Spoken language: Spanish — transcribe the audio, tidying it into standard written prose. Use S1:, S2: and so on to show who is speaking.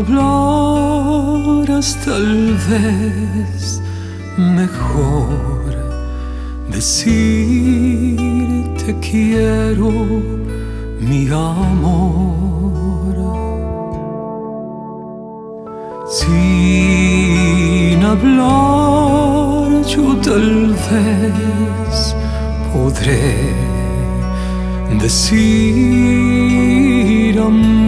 S1: hablaras tal vez mejor decir te quiero, mi amor. Sin hablar yo tal vez podré decir amor.